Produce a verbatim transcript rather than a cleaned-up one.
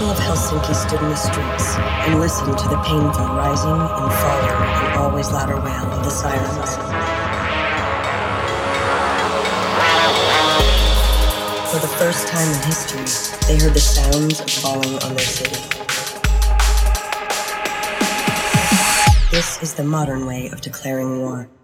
people of Helsinki stood in the streets and listened to the painful rising and falling and always louder wail of the sirens. For the first time in history, they heard the sounds of falling on their city. This is the modern way of declaring war.